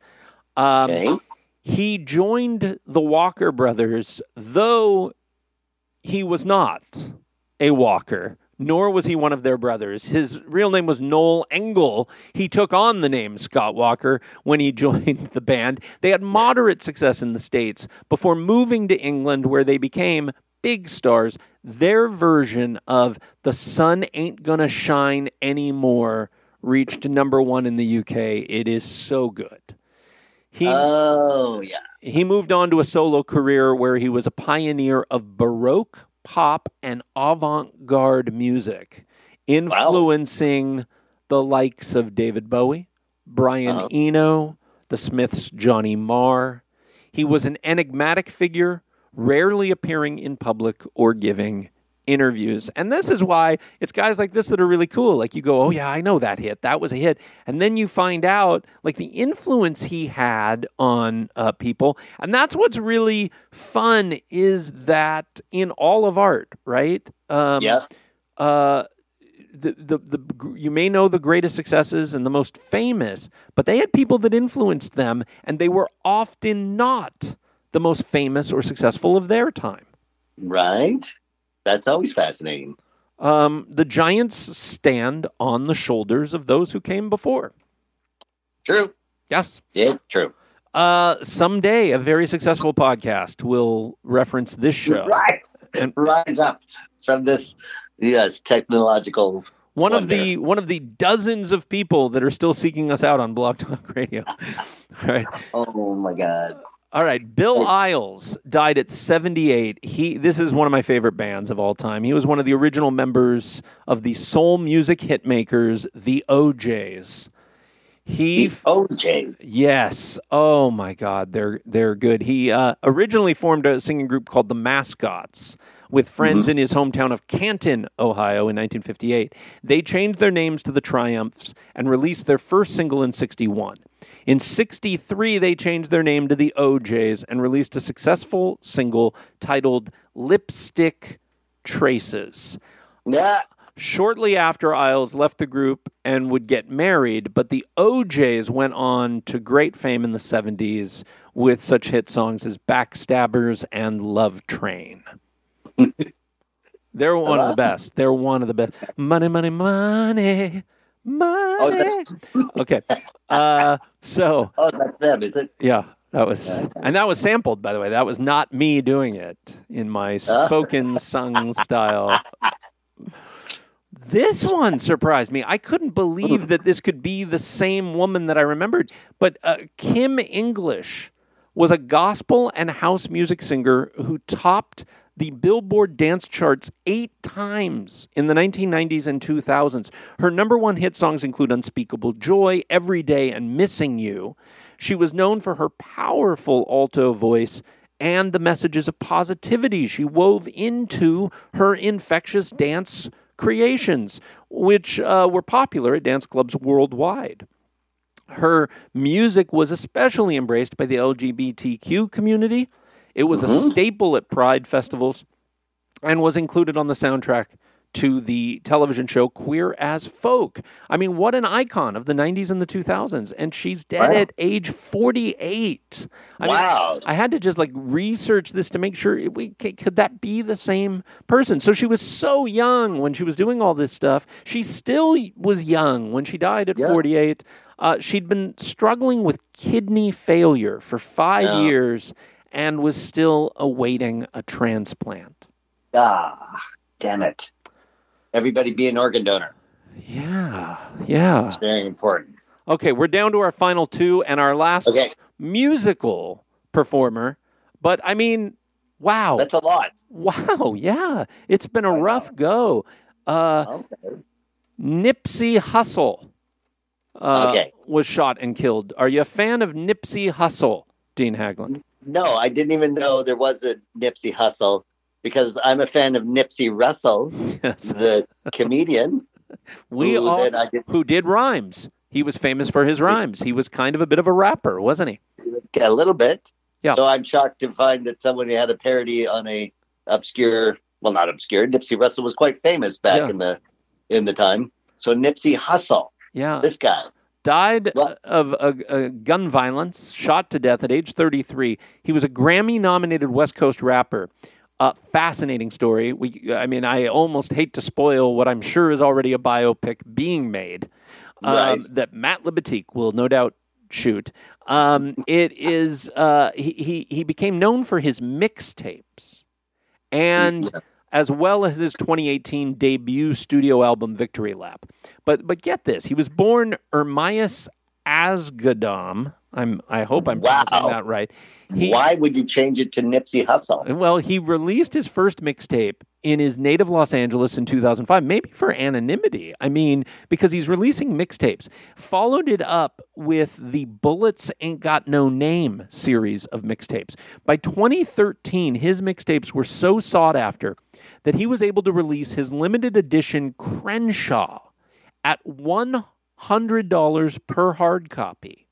He joined the Walker Brothers, though he was not a Walker, nor was he one of their brothers. His real name was Noel Engel. He took on the name Scott Walker when he joined the band. They had moderate success in the States before moving to England, where they became big stars. Their version of The Sun Ain't Gonna Shine Anymore reached #1 in the UK. It is so good. He moved on to a solo career where he was a pioneer of Baroque, pop, and avant-garde music, influencing the likes of David Bowie, Brian Eno, the Smiths' Johnny Marr. He was an enigmatic figure, rarely appearing in public or giving interviews. And this is why it's guys like this that are really cool. Like you go, oh yeah, I know that hit. That was a hit. And then you find out like the influence he had on people. And that's what's really fun is that in all of art, right? You may know the greatest successes and the most famous, but they had people that influenced them, and they were often not the most famous or successful of their time. Right. That's always fascinating. The giants stand on the shoulders of those who came before. True. Yes. Yeah, true. Someday, a very successful podcast will reference this show. Right. And rise up from this, technological one of the dozens of people that are still seeking us out on Blog Talk Radio. All right. Oh, my God. All right, Bill Isles died at 78. This is one of my favorite bands of all time. He was one of the original members of the soul music hitmakers, the O'Jays. The O'Jays? Yes. Oh, my God, they're good. He originally formed a singing group called the Mascots with friends in his hometown of Canton, Ohio in 1958. They changed their names to the Triumphs and released their first single in 1961. In 1963, they changed their name to the O'Jays and released a successful single titled Lipstick Traces. Yeah. Shortly after, Isles left the group and would get married, but the O'Jays went on to great fame in the 1970s with such hit songs as Backstabbers and Love Train. They're one of the best. They're one of the best. Money, money, money. Money. Okay. So. Oh, that's them, is it? Yeah, that was, and that was sampled, by the way. That was not me doing it in my spoken sung style. This one surprised me. I couldn't believe that this could be the same woman that I remembered. But Kim English was a gospel and house music singer who topped the Billboard dance charts 8 times in the 1990s and 2000s. Her number one hit songs include Unspeakable Joy, Every Day, and Missing You. She was known for her powerful alto voice and the messages of positivity she wove into her infectious dance creations, which were popular at dance clubs worldwide. Her music was especially embraced by the LGBTQ community. It was a staple at Pride festivals and was included on the soundtrack to the television show Queer as Folk. I mean, what an icon of the 90s and the 2000s. And she's dead at age 48. I mean, I had to just research this to make sure could that be the same person? So she was so young when she was doing all this stuff. She still was young when she died at 48. She'd been struggling with kidney failure for 5 years and was still awaiting a transplant. Damn it. Everybody be an organ donor. Yeah. It's very important. Okay, we're down to our final 2 and our last musical performer. But, I mean, wow. That's a lot. Wow, yeah. It's been a rough go. Nipsey Hussle was shot and killed. Are you a fan of Nipsey Hussle, Dean Haglund? No, I didn't even know there was a Nipsey Hussle. Because I'm a fan of Nipsey Russell, the comedian. Who did rhymes. He was famous for his rhymes. He was kind of a bit of a rapper, wasn't he? A little bit. Yeah. So I'm shocked to find that someone had a parody on a obscure, well, not obscure. Nipsey Russell was quite famous back in the time. So Nipsey Hussle. Yeah. This guy. Died of gun violence, shot to death at age 33. He was a Grammy-nominated West Coast rapper. Fascinating story. I almost hate to spoil what I'm sure is already a biopic being made that Matt Libatique will no doubt shoot. It is he became known for his mixtapes and as well as his 2018 debut studio album Victory Lap. But get this, he was born Ermias Asghedom. I hope I'm pronouncing that right. Why would you change it to Nipsey Hussle? Well, he released his first mixtape in his native Los Angeles in 2005, maybe for anonymity. I mean, because he's releasing mixtapes. Followed it up with the Bullets Ain't Got No Name series of mixtapes. By 2013, his mixtapes were so sought after that he was able to release his limited edition Crenshaw at $100 per hard copy.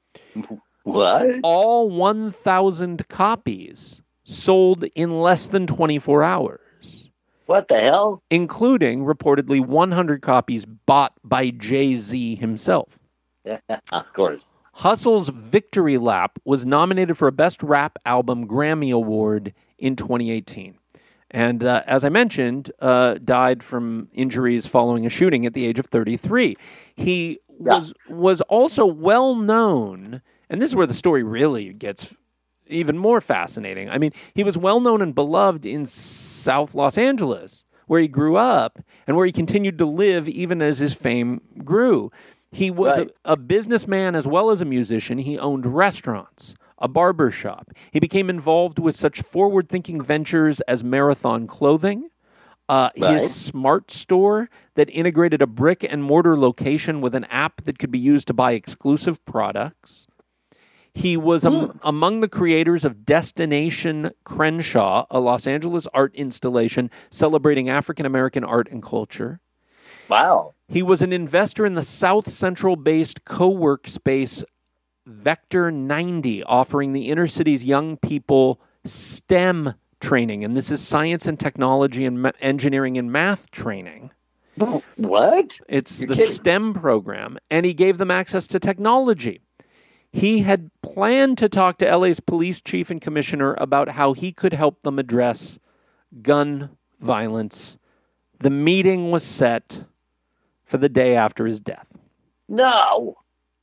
What? All 1,000 copies sold in less than 24 hours. What the hell? Including, reportedly, 100 copies bought by Jay-Z himself. Yeah, of course. Hussle's Victory Lap was nominated for a Best Rap Album Grammy Award in 2018. And as I mentioned, died from injuries following a shooting at the age of 33. He was also well known. And this is where the story really gets even more fascinating. I mean, he was well known and beloved in South Los Angeles, where he grew up and where he continued to live even as his fame grew. He was a businessman as well as a musician. He owned restaurants, a barber shop. He became involved with such forward-thinking ventures as Marathon Clothing, his smart store that integrated a brick-and-mortar location with an app that could be used to buy exclusive products. He was among the creators of Destination Crenshaw, a Los Angeles art installation celebrating African-American art and culture. Wow. He was an investor in the South Central-based co-work space Vector 90, offering the inner city's young people STEM training. And this is science and technology and engineering and math training. What? It's the STEM program. And he gave them access to technology. He had planned to talk to LA's police chief and commissioner about how he could help them address gun violence. The meeting was set for the day after his death. No.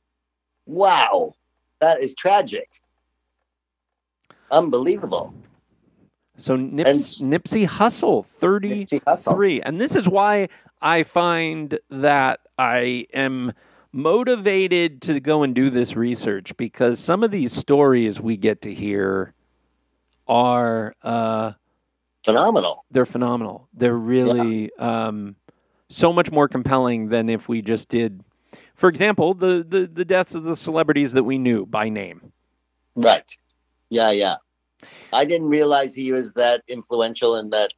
Wow. That is tragic. Unbelievable. So Nipsey Hussle, 33. Nipsey Hussle. And this is why I find that I am motivated to go and do this research, because some of these stories we get to hear are phenomenal. They're phenomenal. They're really so much more compelling than if we just did, for example, the deaths of the celebrities that we knew by name. Right. Yeah. I didn't realize he was that influential in that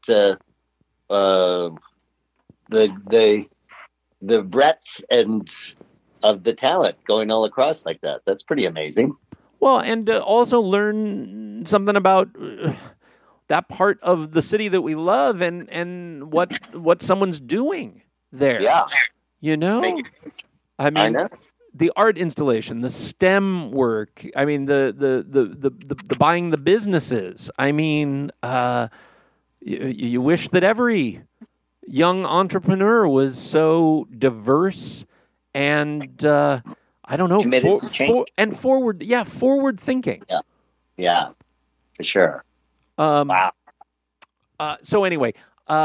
the breadth and of the talent going all across like that. That's pretty amazing. Well, and also learn something about that part of the city that we love and what someone's doing there. Yeah. You know? I know. The art installation, the STEM work, I mean, the buying the businesses. I mean, you wish that every young entrepreneur was so diverse and, I don't know, committed to change. And forward thinking. Yeah, for sure. Wow. So anyway,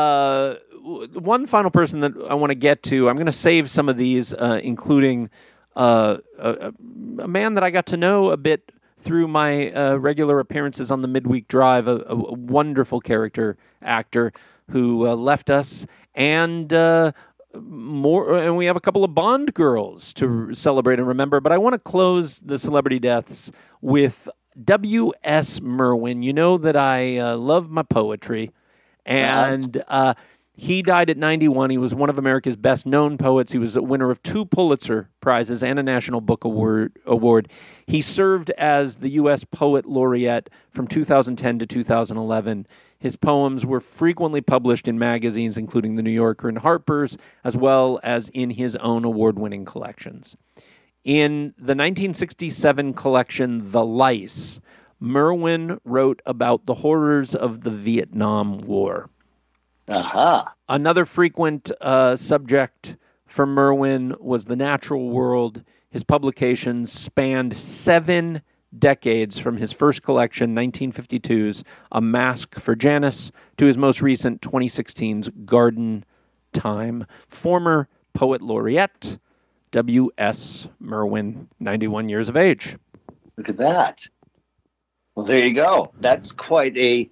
one final person that I want to get to, I'm going to save some of these, including a man that I got to know a bit through my regular appearances on the Midweek Drive, a wonderful character actor who left us, and we have a couple of Bond girls to celebrate and remember. But I want to close the celebrity deaths with W.S. Merwin. You know that I love my poetry, and he died at 91. He was one of America's best-known poets. He was a winner of 2 Pulitzer Prizes and a National Book Award. He served as the U.S. Poet Laureate from 2010 to 2011. His poems were frequently published in magazines, including The New Yorker and Harper's, as well as in his own award-winning collections. In the 1967 collection, The Lice, Merwin wrote about the horrors of the Vietnam War. Another frequent subject for Merwin was the natural world. His publications spanned 7 decades, from his first collection, 1952's A Mask for Janus, to his most recent 2016's Garden Time. Former Poet Laureate W.S. Merwin, 91 years of age. Look at that. Well, there you go. That's quite a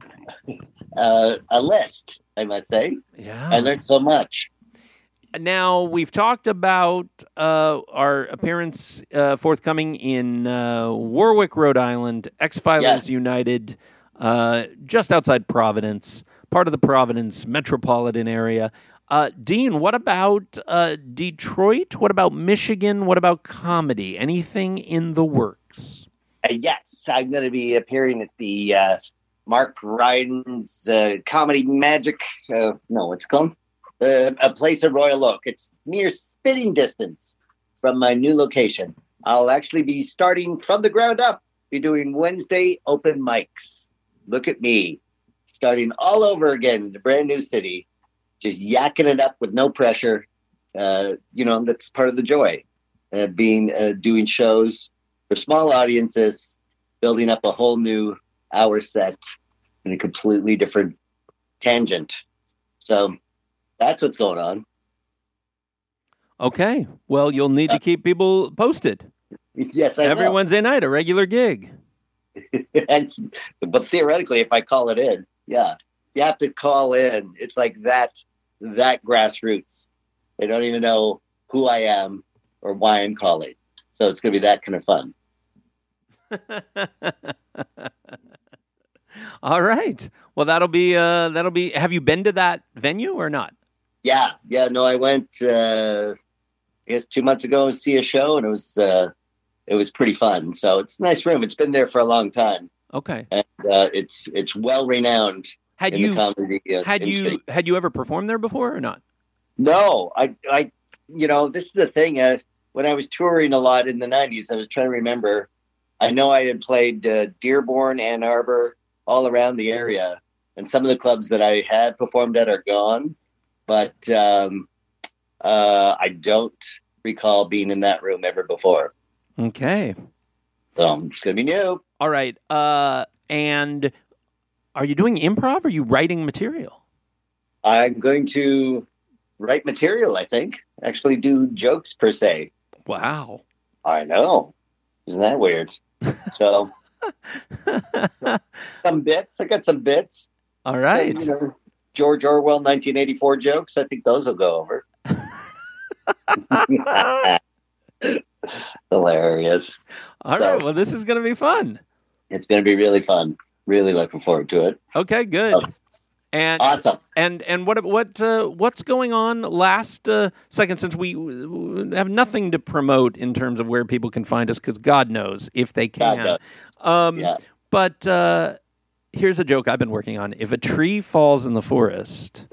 list, I must say. Yeah. I learned so much. Now, we've talked about our appearance forthcoming in Warwick, Rhode Island, X-Filers United, just outside Providence, part of the Providence metropolitan area. Dean, what about Detroit? What about Michigan? What about comedy? Anything in the works? Yes, I'm going to be appearing at the Mark Ryden's Comedy Magic. What's it called? A place at Royal Oak. It's near spitting distance from my new location. I'll actually be starting from the ground up. Be doing Wednesday open mics. Look at me, starting all over again in a brand new city, just yakking it up with no pressure. That's part of the joy, doing shows for small audiences, building up a whole new hour set in a completely different tangent. So that's what's going on. Okay. Well, you'll need to keep people posted. Yes, I Every will. Wednesday night, a regular gig. But theoretically, if I call it in, you have to call in. It's like that grassroots. They don't even know who I am or why I'm calling. So it's going to be that kind of fun. All right. Well, that'll be. Have you been to that venue or not? Yeah. No, I went. I guess 2 months ago to see a show, and it was pretty fun. So it's a nice room. It's been there for a long time. Okay. And it's well renowned. The comedy industry. Had you ever performed there before or not? No, I this is the thing. When I was touring a lot in the 90s, I was trying to remember. I know I had played Dearborn, Ann Arbor, all around the area, and some of the clubs that I had performed at are gone. But I don't recall being in that room ever before. Okay. So it's going to be new. All right. And are you doing improv or are you writing material? I'm going to write material, I think. Actually do jokes, per se. Wow. I know. Isn't that weird? So, some bits. I got some bits. All right. And, George Orwell 1984 jokes. I think those will go over. Hilarious. All right. Well, this is going to be fun. It's going to be really fun. Really looking forward to it. Okay, good. Oh. And awesome. And what's going on last second, since we have nothing to promote in terms of where people can find us, because God knows if they can. Yeah. But here's a joke I've been working on. If a tree falls in the forest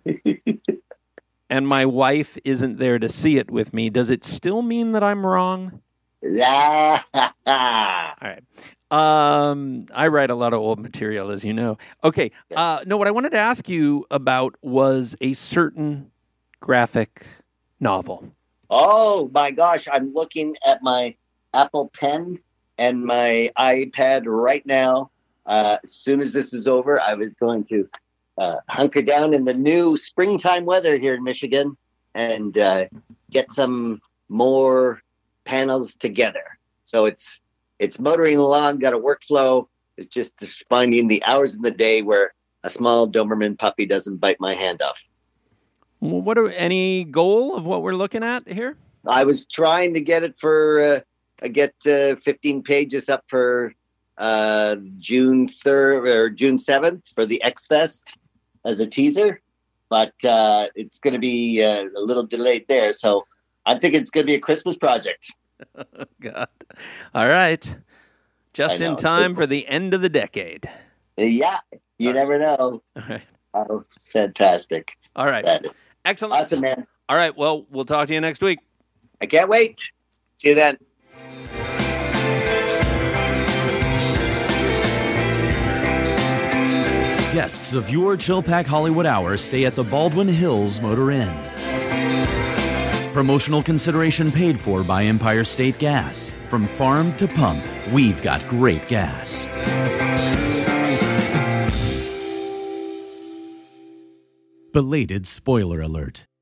and my wife isn't there to see it with me, does it still mean that I'm wrong? Yeah. All right. I write a lot of old material, as you know. Okay. No, what I wanted to ask you about was a certain graphic novel. Oh my gosh. I'm looking at my Apple Pen and my iPad right now. As soon as this is over, I was going to hunker down in the new springtime weather here in Michigan and get some more panels together. So it's motoring along, got a workflow. It's just finding the hours in the day where a small Doberman puppy doesn't bite my hand off. Any goal of what we're looking at here? I was trying to get it for, 15 pages up for June 3rd or June 7th for the X-Fest as a teaser. But it's going to be a little delayed there. So I think it's going to be a Christmas project. God. All right. Just in time for the end of the decade. Yeah. You never know. All right. Oh, fantastic. All right. Excellent. Awesome, man. All right. Well, we'll talk to you next week. I can't wait. See you then. Guests of your Chill Pack Hollywood Hour stay at the Baldwin Hills Motor Inn. Promotional consideration paid for by Empire State Gas. From farm to pump, we've got great gas. Belated spoiler alert.